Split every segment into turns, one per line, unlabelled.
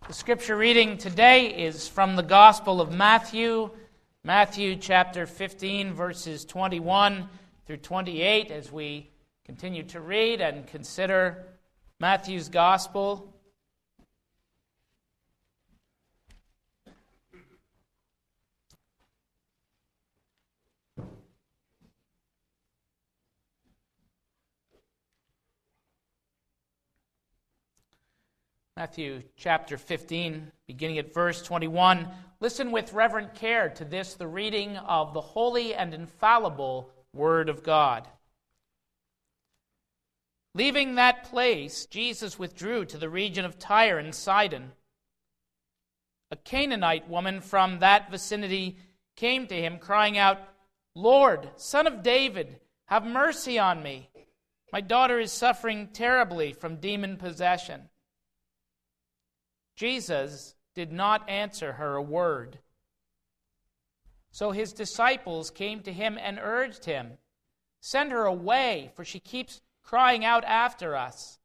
The scripture reading today is from the Gospel of Matthew, Matthew chapter 15, verses 21 through 28, as we continue to read and consider Matthew's Gospel. Matthew chapter 15, beginning at verse 21. Listen with reverent care to this, the reading of the holy and infallible Word of God. Leaving that place, Jesus withdrew to the region of Tyre and Sidon. A Canaanite woman from that vicinity came to him, crying out, "Lord, Son of David, have mercy on me. My daughter is suffering terribly from demon possession." Jesus did not answer her a word. So his disciples came to him and urged him, "Send her away, for she keeps crying out after us."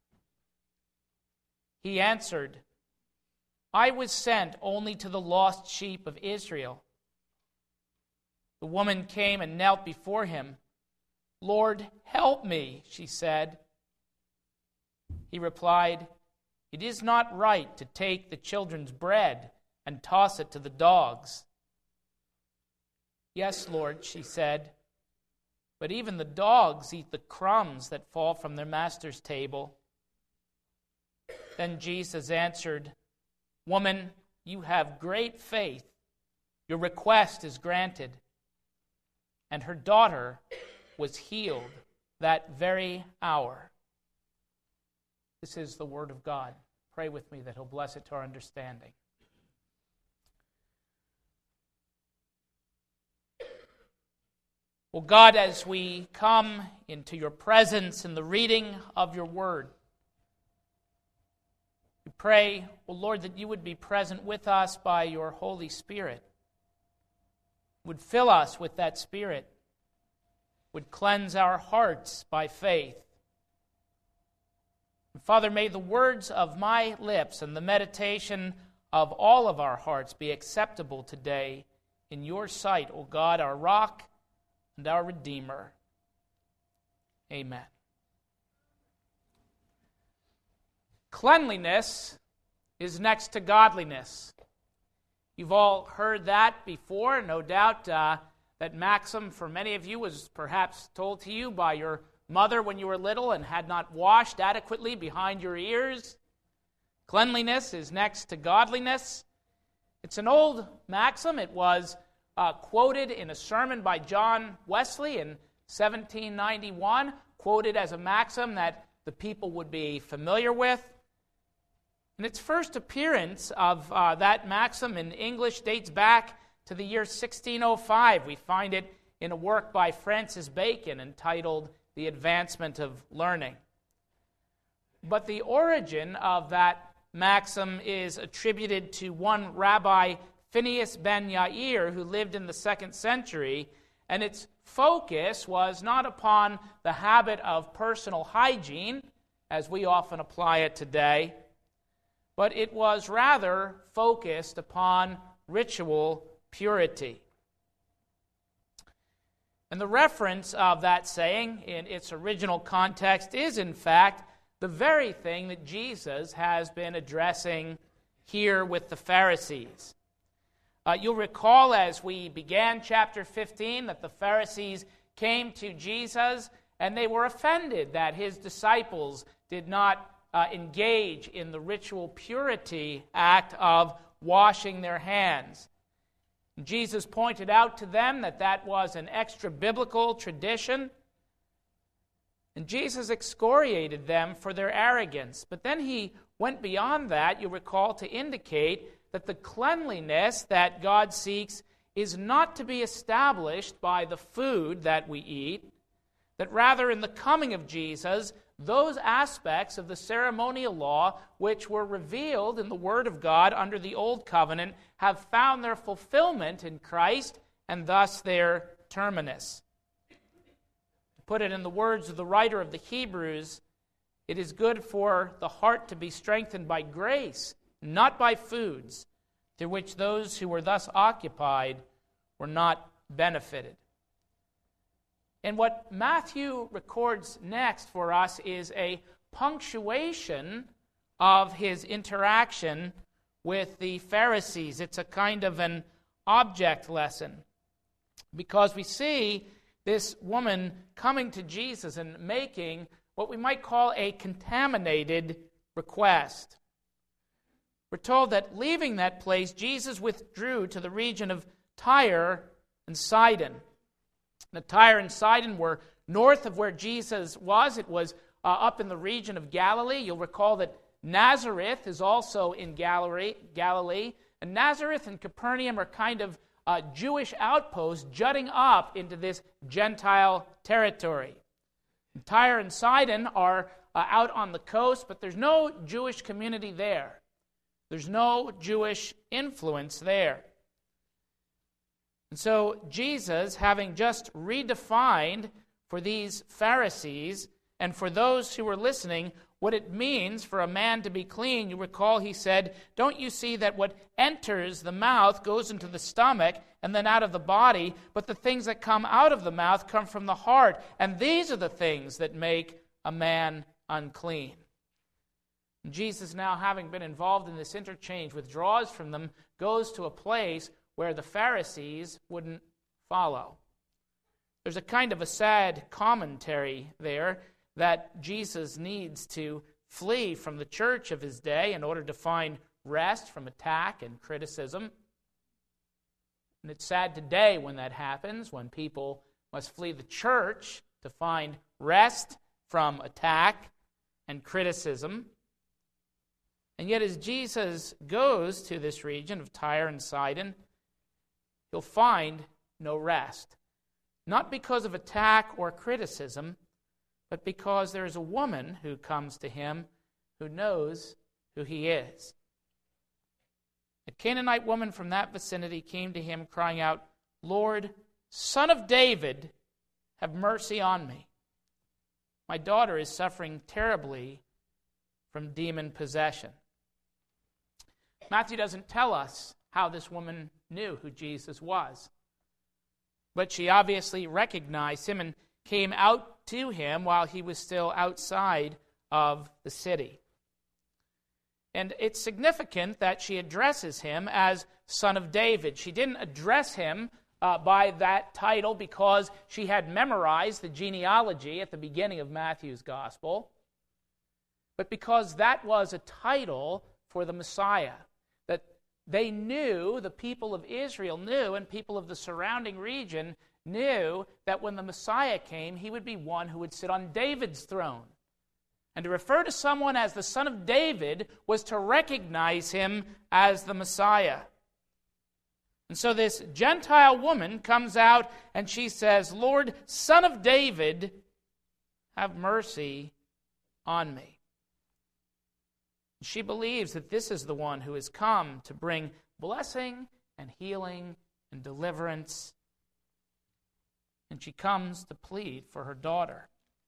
He answered, "I was sent only to the lost sheep of Israel." The woman came and knelt before him. "Lord, help me," she said. He replied, "It is not right to take the children's bread and toss it to the dogs." "Yes, Lord," she said, "but even the dogs eat the crumbs that fall from their master's table." Then Jesus answered, "Woman, you have great faith. Your request is granted." And her daughter was healed that very hour. This is the word of God. Pray with me that he'll bless it to our understanding. Well, God, as we come into your presence in the reading of your word, we pray, well, Lord, that you would be present with us by your Holy Spirit, would fill us with that Spirit, would cleanse our hearts by faith. And Father, may the words of my lips and the meditation of all of our hearts be acceptable today in your sight, O God, our rock and our Redeemer. Amen. Cleanliness is next to godliness. You've all heard that before. No doubt that maxim for many of you was perhaps told to you by your mother when you were little and had not washed adequately behind your ears. Cleanliness is next to godliness. It's an old maxim. It was quoted in a sermon by John Wesley in 1791, quoted as a maxim that the people would be familiar with. And its first appearance of that maxim in English dates back to the year 1605. We find it in a work by Francis Bacon entitled The Advancement of Learning. But the origin of that maxim is attributed to one Rabbi Phineas ben Yair, who lived in the 2nd century, and its focus was not upon the habit of personal hygiene, as we often apply it today, but it was rather focused upon ritual purity. And the reference of that saying in its original context is, in fact, the very thing that Jesus has been addressing here with the Pharisees. You'll recall as we began chapter 15 that the Pharisees came to Jesus and they were offended that his disciples did not engage in the ritual purity act of washing their hands. Jesus pointed out to them that that was an extra-biblical tradition, and Jesus excoriated them for their arrogance. But then he went beyond that, you recall, to indicate that the cleanliness that God seeks is not to be established by the food that we eat, that rather in the coming of Jesus, those aspects of the ceremonial law which were revealed in the Word of God under the Old Covenant have found their fulfillment in Christ and thus their terminus. To put it in the words of the writer of the Hebrews, it is good for the heart to be strengthened by grace not by foods, through which those who were thus occupied were not benefited. And what Matthew records next for us is a punctuation of his interaction with the Pharisees. It's a kind of an object lesson, because we see this woman coming to Jesus and making what we might call a contaminated request. We're told that leaving that place, Jesus withdrew to the region of Tyre and Sidon. Now, Tyre and Sidon were north of where Jesus was. It was up in the region of Galilee. You'll recall that Nazareth is also in Galilee. And Nazareth and Capernaum are kind of Jewish outposts jutting up into this Gentile territory. And Tyre and Sidon are out on the coast, but there's no Jewish community there. There's no Jewish influence there. And so Jesus, having just redefined for these Pharisees and for those who were listening what it means for a man to be clean, you recall he said, "Don't you see that what enters the mouth goes into the stomach and then out of the body, but the things that come out of the mouth come from the heart, and these are the things that make a man unclean." And Jesus, now having been involved in this interchange, withdraws from them, goes to a place where the Pharisees wouldn't follow. There's a kind of a sad commentary there that Jesus needs to flee from the church of his day in order to find rest from attack and criticism. And it's sad today when that happens, when people must flee the church to find rest from attack and criticism. And yet as Jesus goes to this region of Tyre and Sidon, he'll find no rest. Not because of attack or criticism, but because there is a woman who comes to him who knows who he is. A Canaanite woman from that vicinity came to him crying out, "Lord, Son of David, have mercy on me. My daughter is suffering terribly from demon possession." Matthew doesn't tell us how this woman knew who Jesus was, but she obviously recognized him and came out to him while he was still outside of the city. And it's significant that she addresses him as Son of David. She didn't address him by that title because she had memorized the genealogy at the beginning of Matthew's gospel, but because that was a title for the Messiah. That they knew, the people of Israel knew, and people of the surrounding region knew that when the Messiah came, he would be one who would sit on David's throne. And to refer to someone as the Son of David was to recognize him as the Messiah. And so this Gentile woman comes out and she says, "Lord, Son of David, have mercy on me." She believes that this is the one who has come to bring blessing and healing and deliverance. And she comes to plead for her daughter.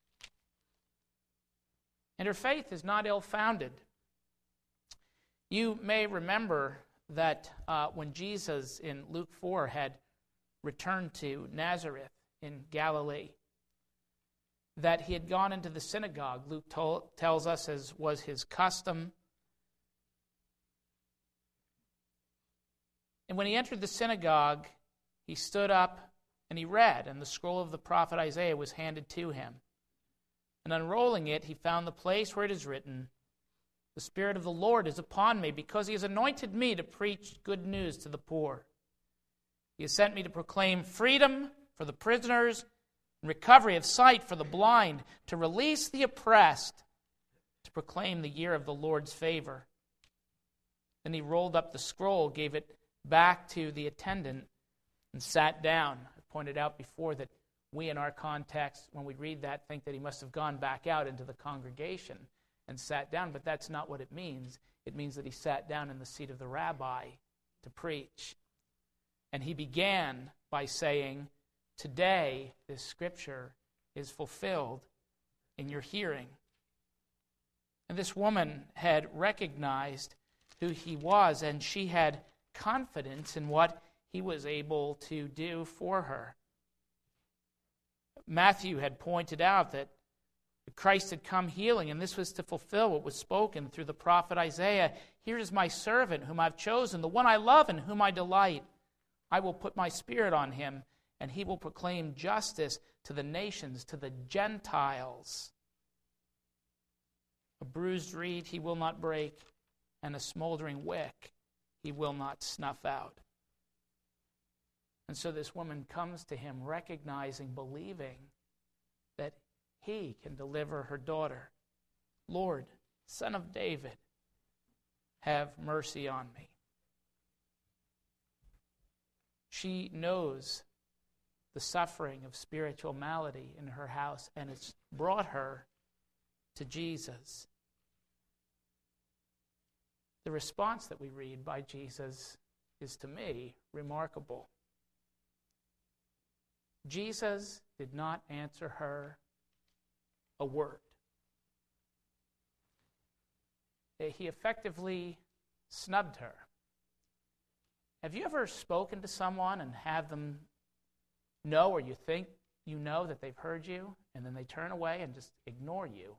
And her faith is not ill-founded. You may remember that when Jesus in Luke 4 had returned to Nazareth in Galilee, that he had gone into the synagogue. Luke tells us, as was his custom. And when he entered the synagogue, he stood up and he read, and the scroll of the prophet Isaiah was handed to him. And unrolling it, he found the place where it is written, "The Spirit of the Lord is upon me, because he has anointed me to preach good news to the poor. He has sent me to proclaim freedom for the prisoners, and recovery of sight for the blind, to release the oppressed, to proclaim the year of the Lord's favor." Then he rolled up the scroll, gave it back to the attendant, and sat down. I pointed out before that we, in our context, when we read that, think that he must have gone back out into the congregation and sat down, but that's not what it means. It means that he sat down in the seat of the rabbi to preach. And he began by saying, "Today, this scripture is fulfilled in your hearing." And this woman had recognized who he was, and she had confidence in what he was able to do for her. Matthew had pointed out that Christ had come healing, and this was to fulfill what was spoken through the prophet Isaiah. Here is my servant whom I've chosen, the one I love and whom I delight. I will put my spirit on him, and he will proclaim justice to the nations, to the Gentiles. A bruised reed he will not break, and a smoldering wick he will not snuff out. And so this woman comes to him recognizing, believing that he can deliver her daughter. Lord, Son of David, have mercy on me. She knows the suffering of spiritual malady in her house, and it's brought her to Jesus. The response that we read by Jesus is, to me, remarkable. Jesus did not answer her a word. He effectively snubbed her. Have you ever spoken to someone and have them know, or you think you know, that they've heard you, and then they turn away and just ignore you?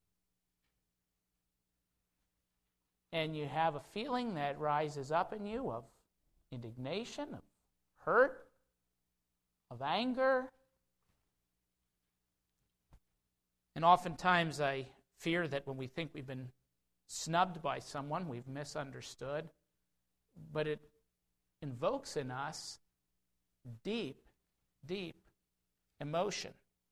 And you have a feeling that rises up in you of indignation, of hurt, of anger. And oftentimes I fear that when we think we've been snubbed by someone, we've misunderstood. But it invokes in us deep, deep emotion.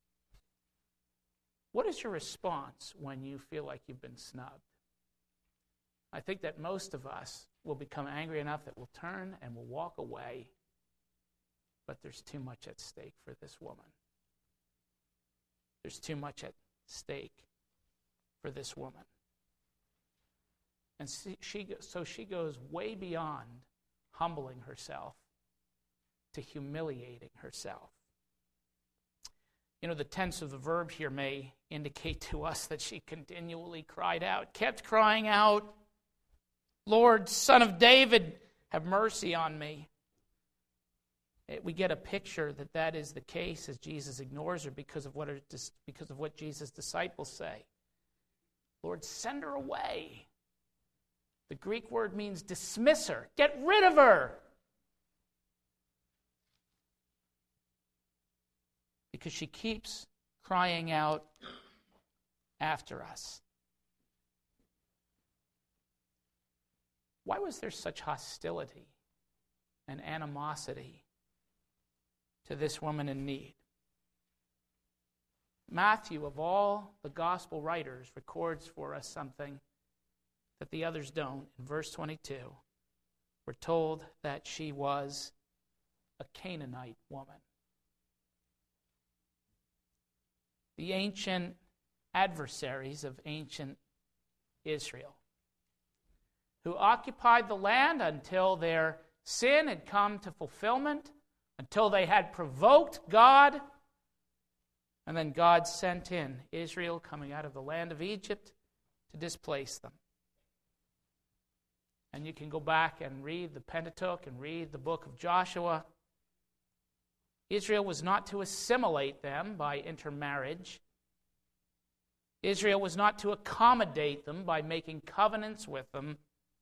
What is your response when you feel like you've been snubbed? I think that most of us will become angry enough that we'll turn and we'll walk away. But there's too much at stake for this woman. There's too much at stake for this woman. And she goes way beyond humbling herself to humiliating herself. You know, the tense of the verb here may indicate to us that she continually cried out, kept crying out, Lord, Son of David, have mercy on me. We get a picture that that is the case as Jesus ignores her because of what Jesus' disciples say. Lord, send her away. The Greek word means dismiss her. Get rid of her. Because she keeps crying out after us. Why was there such hostility and animosity to this woman in need? Matthew, of all the gospel writers, records for us something that the others don't. In verse 22, we're told that she was a Canaanite woman. The ancient adversaries of ancient Israel, who occupied the land until their sin had come to fulfillment, until they had provoked God, and then God sent in Israel coming out of the land of Egypt to displace them. And you can go back and read the Pentateuch and read the book of Joshua. Israel was not to assimilate them by intermarriage. Israel was not to accommodate them by making covenants with them.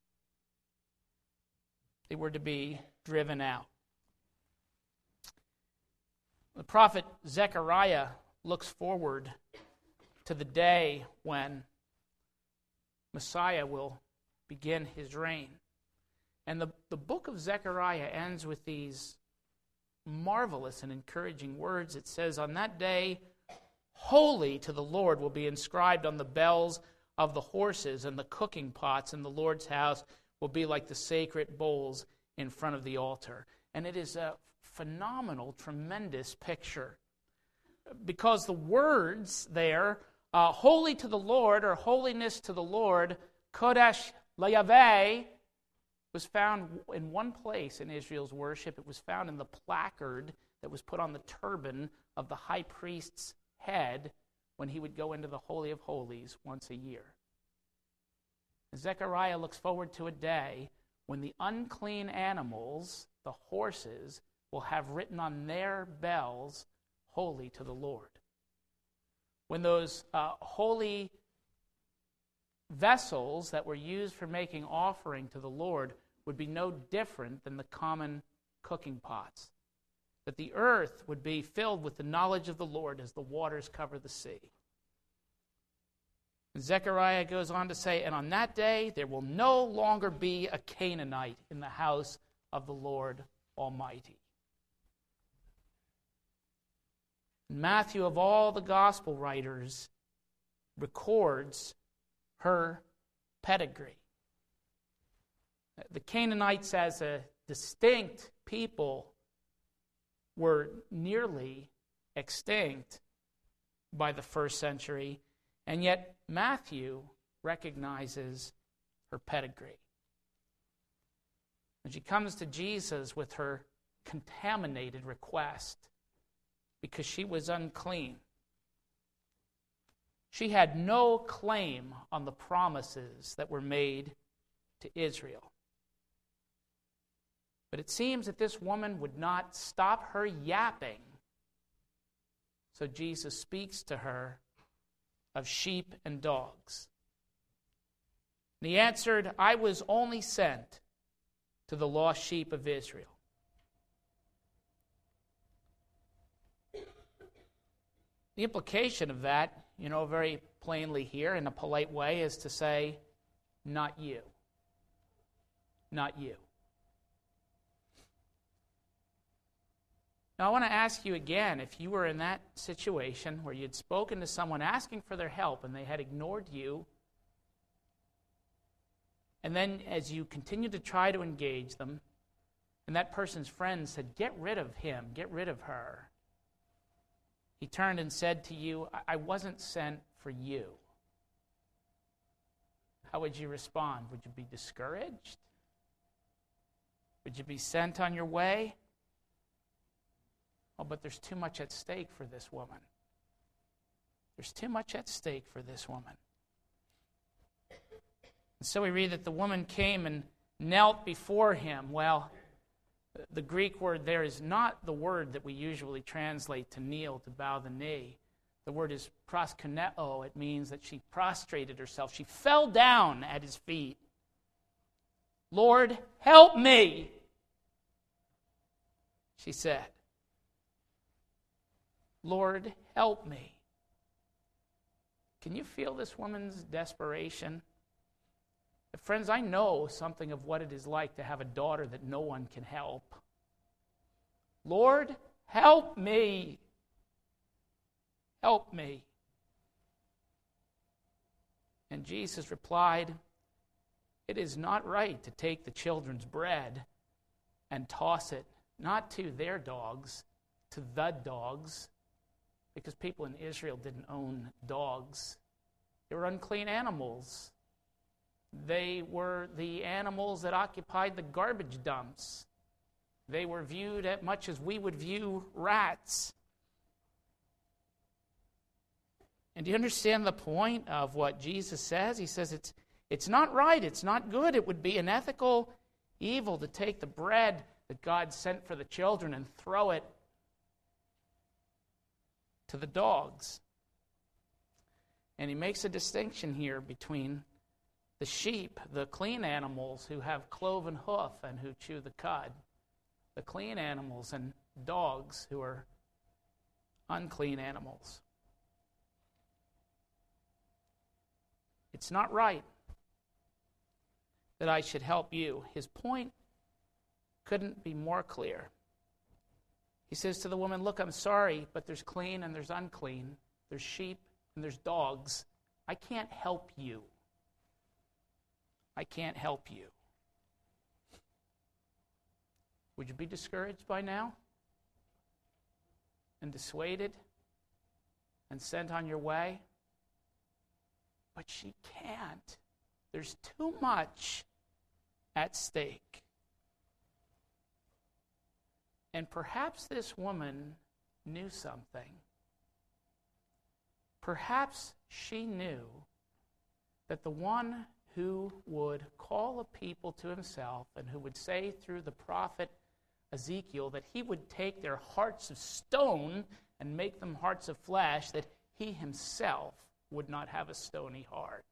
They were to be driven out. The prophet Zechariah looks forward to the day when Messiah will begin his reign. And the book of Zechariah ends with these marvelous and encouraging words. It says, on that day, holy to the Lord will be inscribed on the bells of the horses, and the cooking pots in the Lord's house will be like the sacred bowls in front of the altar. And it is a phenomenal, tremendous picture. Because the words there, holy to the Lord, or holiness to the Lord, Kodesh LaYahweh, was found in one place in Israel's worship. It was found in the placard that was put on the turban of the high priest's head when he would go into the Holy of Holies once a year. Zechariah looks forward to a day when the unclean animals, the horses, will have written on their bells, "Holy to the Lord." When those holy vessels that were used for making offering to the Lord would be no different than the common cooking pots. That the earth would be filled with the knowledge of the Lord as the waters cover the sea. And Zechariah goes on to say, "And on that day there will no longer be a Canaanite in the house of the Lord Almighty." Matthew, of all the gospel writers, records her pedigree. The Canaanites as a distinct people were nearly extinct by the first century, and yet Matthew recognizes her pedigree. And she comes to Jesus with her contaminated request because she was unclean. She had no claim on the promises that were made to Israel. But it seems that this woman would not stop her yapping. So Jesus speaks to her of sheep and dogs. And he answered, "I was only sent to the lost sheep of Israel." The implication of that, very plainly here in a polite way, is to say, not you. Not you. Now, I want to ask you again, if you were in that situation where you'd spoken to someone asking for their help and they had ignored you, and then as you continued to try to engage them, and that person's friends said, "Get rid of him, get rid of her," he turned and said to you, "I wasn't sent for you." How would you respond? Would you be discouraged? Would you be sent on your way? Oh, but there's too much at stake for this woman. There's too much at stake for this woman. And so we read that the woman came and knelt before him. Well, the Greek word there is not the word that we usually translate to kneel, to bow the knee. The word is proskuneo. It means that she prostrated herself. She fell down at his feet. "Lord, help me," she said. "Lord, help me." Can you feel this woman's desperation? Friends, I know something of what it is like to have a daughter that no one can help. "Lord, help me. Help me." And Jesus replied, "It is not right to take the children's bread and toss it, not to their dogs, to the dogs," because people in Israel didn't own dogs. They were unclean animals. They were the animals that occupied the garbage dumps. They were viewed as much as we would view rats. And do you understand the point of what Jesus says? He says it's not right, it's not good. It would be an ethical evil to take the bread that God sent for the children and throw it to the dogs. And he makes a distinction here between the sheep, the clean animals who have cloven hoof and who chew the cud, the clean animals, and dogs who are unclean animals. It's not right that I should help you. His point couldn't be more clear. He says to the woman, "Look, I'm sorry, but there's clean and there's unclean. There's sheep and there's dogs. I can't help you. I can't help you." Would you be discouraged by now? And dissuaded? And sent on your way? But she can't. There's too much at stake. And perhaps this woman knew something. Perhaps she knew that the one who would call a people to himself and who would say through the prophet Ezekiel that he would take their hearts of stone and make them hearts of flesh, that he himself would not have a stony heart.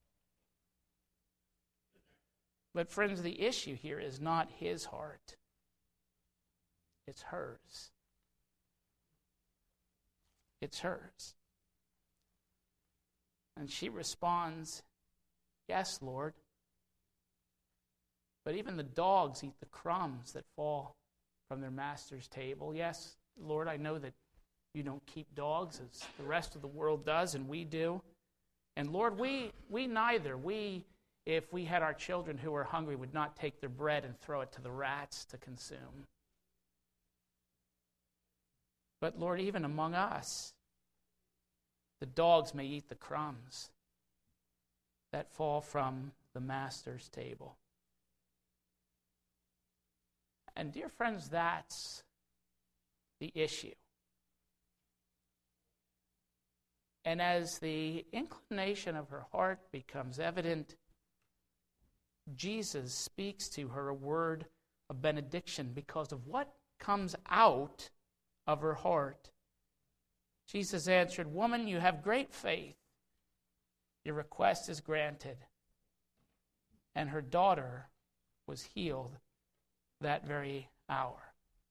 But friends, the issue here is not his heart. It's hers. It's hers. And she responds, "Yes, Lord. But even the dogs eat the crumbs that fall from their master's table. Yes, Lord, I know that you don't keep dogs as the rest of the world does, and we do. And Lord, we neither. If we had our children who were hungry, would not take their bread and throw it to the rats to consume. But Lord, even among us, the dogs may eat the crumbs that fall from the master's table." And dear friends, that's the issue. And as the inclination of her heart becomes evident, Jesus speaks to her a word of benediction because of what comes out of her heart. Jesus answered, "Woman, you have great faith. Your request is granted." And her daughter was healed that very hour.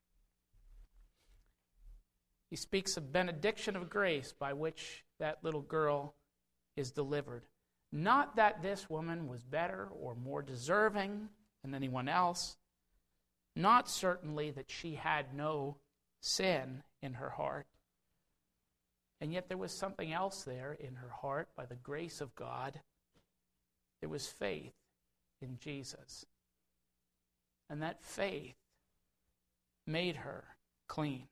He speaks of benediction of grace by which that little girl is delivered. Not that this woman was better or more deserving than anyone else. Not certainly that she had no sin in her heart. And yet there was something else there in her heart by the grace of God. There was faith in Jesus. And that faith made her clean.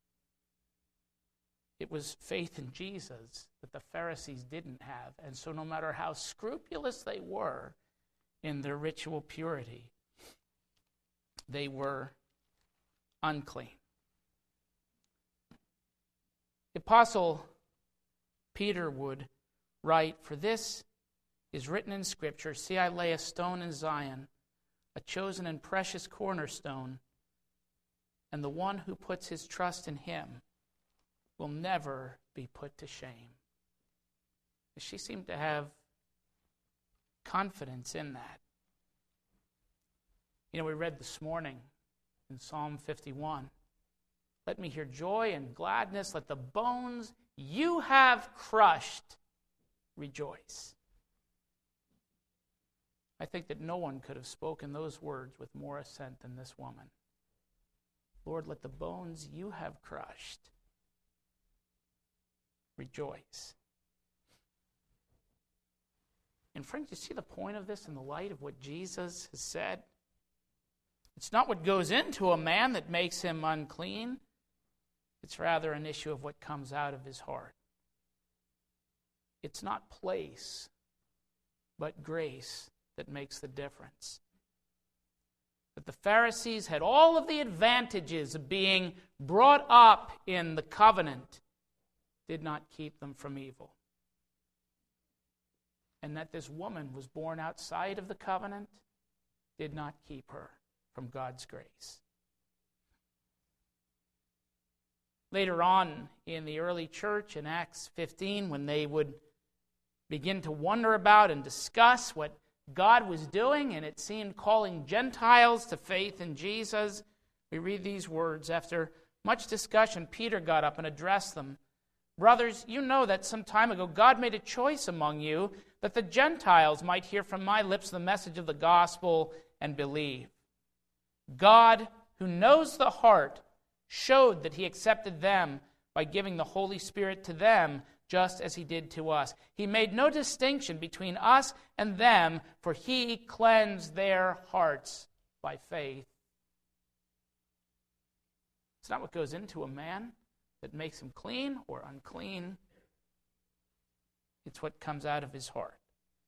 It was faith in Jesus that the Pharisees didn't have. And so no matter how scrupulous they were in their ritual purity, they were unclean. The Apostle Peter would write, "For this is written in Scripture, see, I lay a stone in Zion, a chosen and precious cornerstone, and the one who puts his trust in him will never be put to shame." She seemed to have confidence in that. You know, we read this morning in Psalm 51, "Let me hear joy and gladness. Let the bones you have crushed rejoice." I think that no one could have spoken those words with more assent than this woman. Lord, let the bones you have crushed rejoice. And friends, you see the point of this in the light of what Jesus has said? It's not what goes into a man that makes him unclean. It's rather an issue of what comes out of his heart. It's not place, but grace that makes the difference. That the Pharisees had all of the advantages of being brought up in the covenant did not keep them from evil. And that this woman was born outside of the covenant did not keep her from God's grace. Later on in the early church in Acts 15, when they would begin to wonder about and discuss what God was doing, and it seemed calling Gentiles to faith in Jesus, we read these words. After much discussion, Peter got up and addressed them. "Brothers, you know that some time ago God made a choice among you that the Gentiles might hear from my lips the message of the gospel and believe. God, who knows the heart, showed that he accepted them by giving the Holy Spirit to them, just as he did to us. He made no distinction between us and them, for he cleansed their hearts by faith." It's not what goes into a man that makes him clean or unclean. It's what comes out of his heart.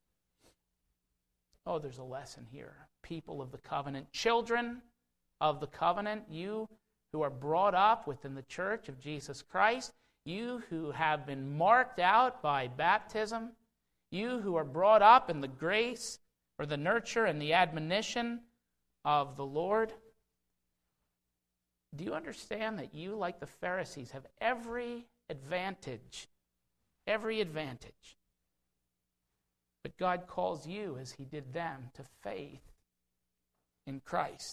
Oh, there's a lesson here. People of the covenant, children of the covenant, you who are brought up within the church of Jesus Christ, you who have been marked out by baptism, You who are brought up in the grace or the nurture and the admonition of the Lord, do you understand that you, like the Pharisees, have every advantage? Every advantage. But God calls you, as he did them, to faith in Christ.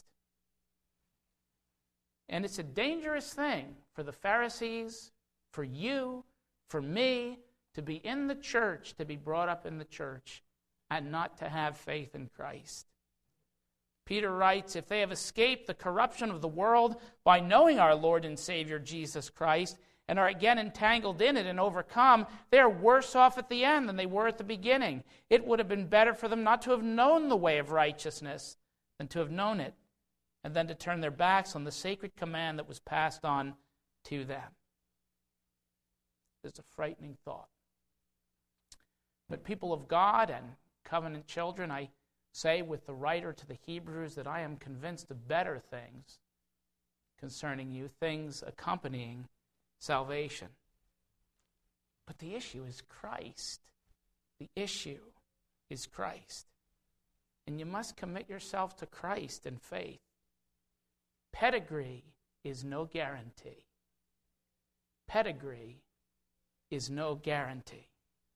And it's a dangerous thing for the Pharisees, for you, for me, to be in the church, to be brought up in the church, and not to have faith in Christ. Peter writes, if they have escaped the corruption of the world by knowing our Lord and Savior Jesus Christ, and are again entangled in it and overcome, they are worse off at the end than they were at the beginning. It would have been better for them not to have known the way of righteousness than to have known it, and then to turn their backs on the sacred command that was passed on to them. It's a frightening thought. But people of God and covenant children, I say with the writer to the Hebrews that I am convinced of better things concerning you, things accompanying salvation. But the issue is Christ. The issue is Christ. And you must commit yourself to Christ in faith. Pedigree is no guarantee. Pedigree is no guarantee.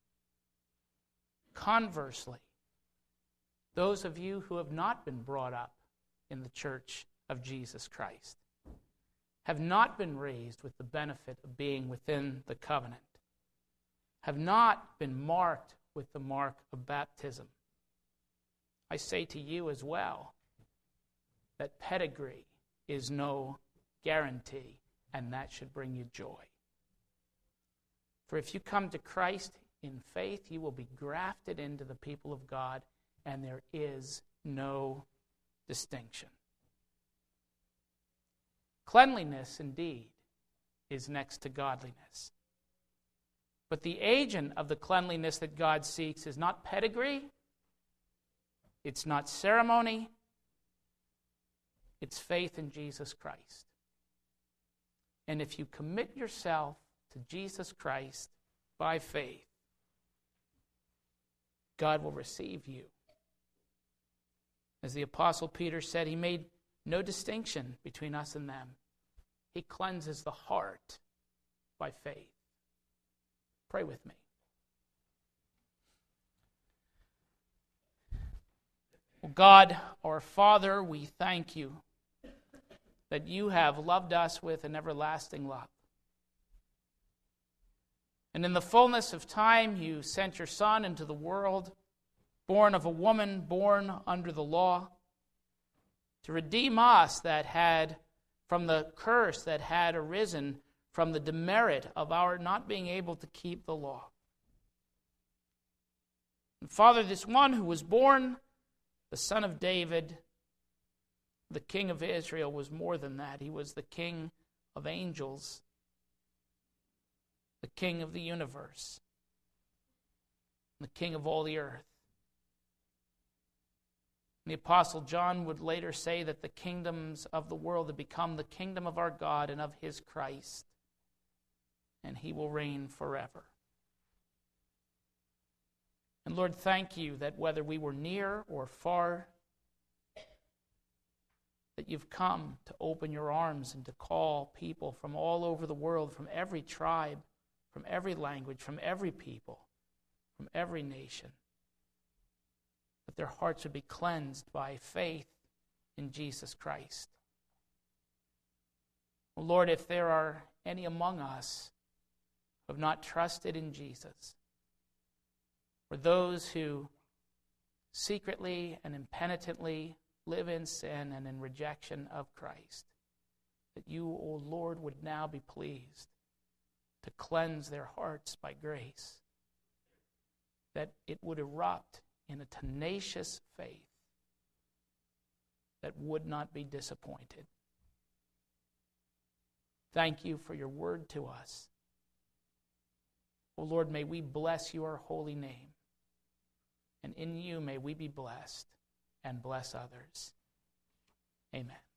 Conversely, those of you who have not been brought up in the church of Jesus Christ, have not been raised with the benefit of being within the covenant, have not been marked with the mark of baptism, I say to you as well that pedigree is no guarantee, and that should bring you joy. For if you come to Christ in faith, you will be grafted into the people of God, and there is no distinction. Cleanliness, indeed, is next to godliness. But the agent of the cleanliness that God seeks is not pedigree, it's not ceremony, it's faith in Jesus Christ. And if you commit yourself to Jesus Christ by faith, God will receive you. As the Apostle Peter said, he made no distinction between us and them. He cleanses the heart by faith. Pray with me. Well, God, our Father, we thank you that you have loved us with an everlasting love. And in the fullness of time, you sent your Son into the world, born of a woman, born under the law, to redeem us that had, from the curse that had arisen from the demerit of our not being able to keep the law. And Father, this one who was born, the Son of David, the King of Israel, was more than that. He was the King of angels, the King of the universe, the King of all the earth. The Apostle John would later say that the kingdoms of the world have become the kingdom of our God and of his Christ, and he will reign forever. And Lord, thank you that whether we were near or far, that you've come to open your arms and to call people from all over the world, from every tribe, from every language, from every people, from every nation, that their hearts would be cleansed by faith in Jesus Christ. Well, Lord, if there are any among us who have not trusted in Jesus, or those who secretly and impenitently live in sin and in rejection of Christ, that you, O Lord, would now be pleased to cleanse their hearts by grace, that it would erupt in a tenacious faith that would not be disappointed. Thank you for your word to us. O Lord, may we bless your holy name, and in you may we be blessed and bless others. Amen.